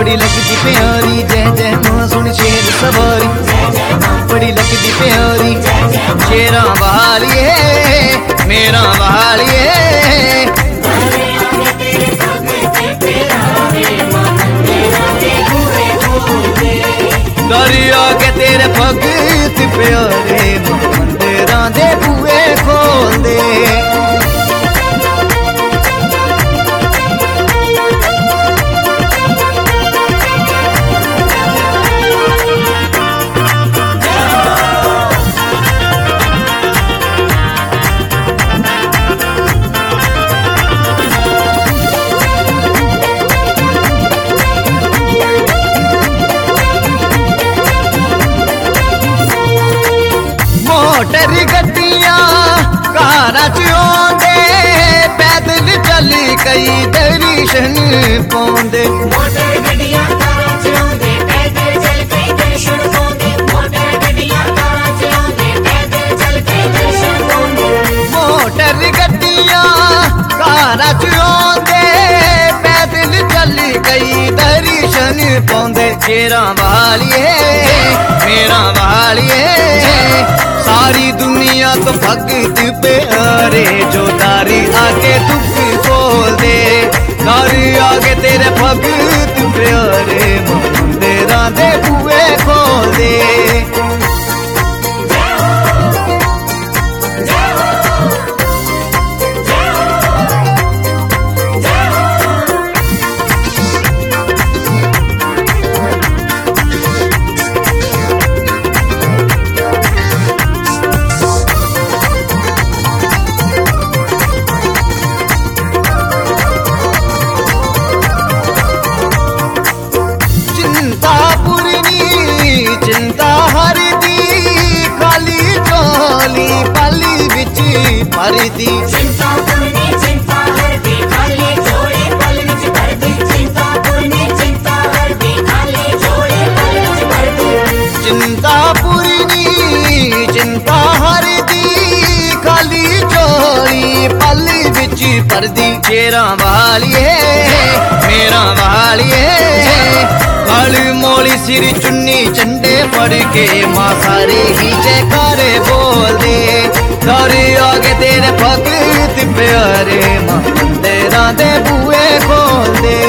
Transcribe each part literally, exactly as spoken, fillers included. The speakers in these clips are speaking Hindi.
बड़ी लगदी प्यारी जय जय मां सुन शेर सवारी, बड़ी लगदी प्यारी शेरा वालिए मेरा वालिए। दरिया के तेरे भगत प्यारे मंदिरां दे बूहे खोल दे। मोटर गड्डियां कारां च आउंदे, पैदल चल कई दर्शन पाउंदे। मोटर गड्डियां कारां च आउंदे, पैदल चल कई दर्शन पाउंदे। मोटर गड्डियां कारां च आउंदे, पैदल चल कई दर्शन पाउंदे। मोटर गड्डियां कारां च आउंदे, पैदल चल कई दर्शन पाउंदे। शेरा वालिए मेरा वालिए, सारी दुनिया तो भगत प्यारे जो दारी आके दुख खोल दे। दारी आके तेरे भगत प्यारे मंदिरां दे बूहे खोल दे। चिंता हर दी खाली चोली पाली बिच भर दी। चिंता पूर्णी चिंता हर दी खाली झोली पल विच भर दी। चिंता पूर्णी चिंता हर दी खाली झोली पल विच भर दी। चिंता पूर्णी चिंता हर दी खाली चोली पल बिच भर दी। शेरा वालिए मेरा वालिए, काल मोली सिर चुन्नी झंडे फड़ के मां सारे ही जयकारे बोल दे। सारे आगे तेरे भगत प्यारे मंदिरां दे बूहे खोल दे।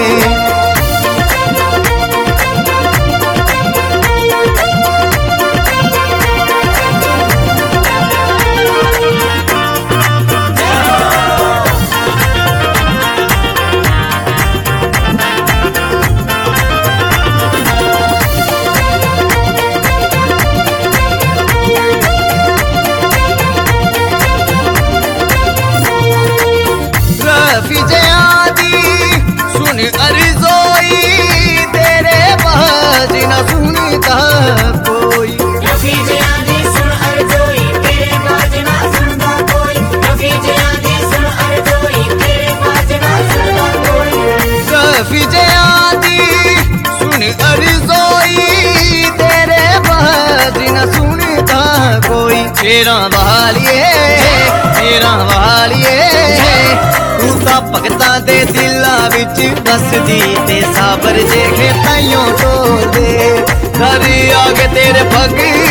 सुन अर्ज़ोई तेरे बाज न सुनता कोई। रफ़ी जयादी सुन अर्ज़ोई तेरे बाज न सुनता कोई। रफ़ी जयादी सुन अर्ज़ोई तेरे बाज न सुनता कोई। रफ़ी जयादी सुन अर्ज़ोई तेरे बाज न सुनता कोई। शेरा वालिए मेरा वालिए, तू तां भगतां दे दिलां विच बसदी ते साबर जे खेताइयों टोल दे। दरिया के तेरे भगत